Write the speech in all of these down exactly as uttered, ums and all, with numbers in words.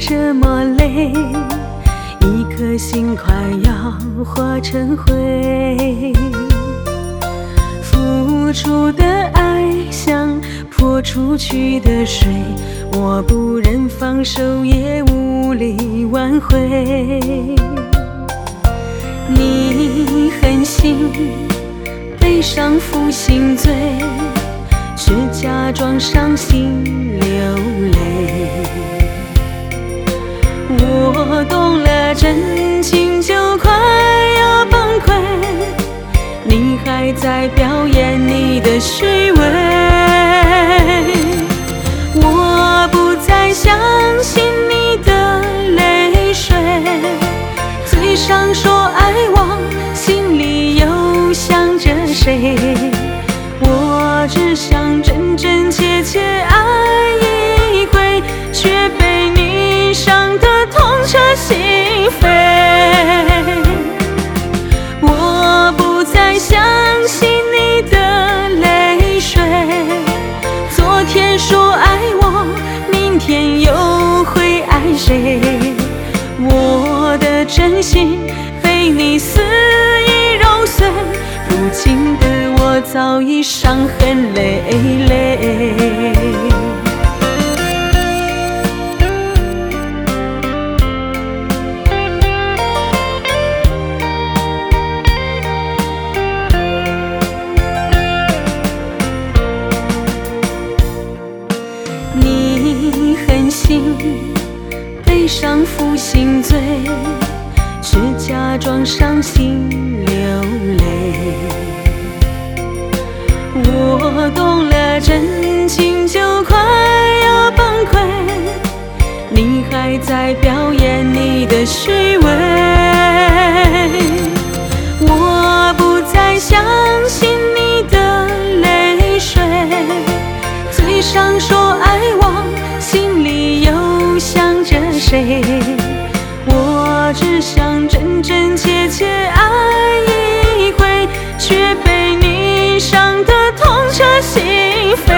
这么累，一颗心快要化成灰。付出的爱像泼出去的水，我不忍放手，也无力挽回。你狠心悲伤负心罪，却假装伤心流泪。我懂了，真情就快要崩溃，你还在表演你的虚伪。我不再相信你的泪水，嘴上说爱我，心里又想着谁？我只想真真切切爱一回，却被你伤得痛彻心扉。我不再相信你的泪水，昨天说爱我，明天又会爱谁？我的真心被你肆意揉碎，如今的我早已伤痕累累。你狠心悲伤负心罪，却假装伤心流泪。我懂了，真情就快要崩溃，你还在表演你的虚伪。我不再相信你的泪水，嘴上说爱我，心里又想着谁？我只想真真切切爱一回，却被你伤得痛彻心扉。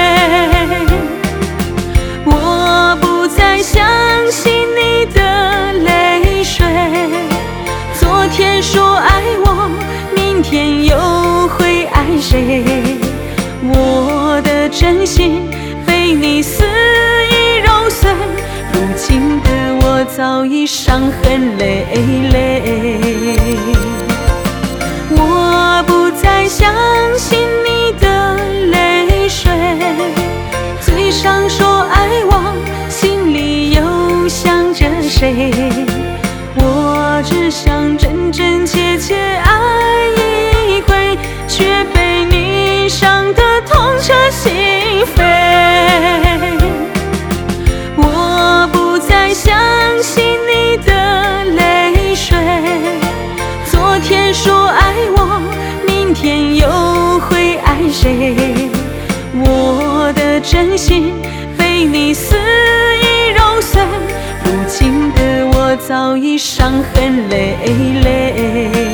我不再相信你的泪水，昨天说爱我，明天又会爱谁？我的真心被你肆意揉碎，如今的我早已伤痕累累。我不再相信你的泪水，嘴上说爱我，心里又想着谁？我只想真真切切爱一回，却被你伤得痛彻心扉。我不再相信你的泪水，昨天说爱我，明天又会爱谁？我的真心被你肆意揉碎，如今的我早已伤痕累累。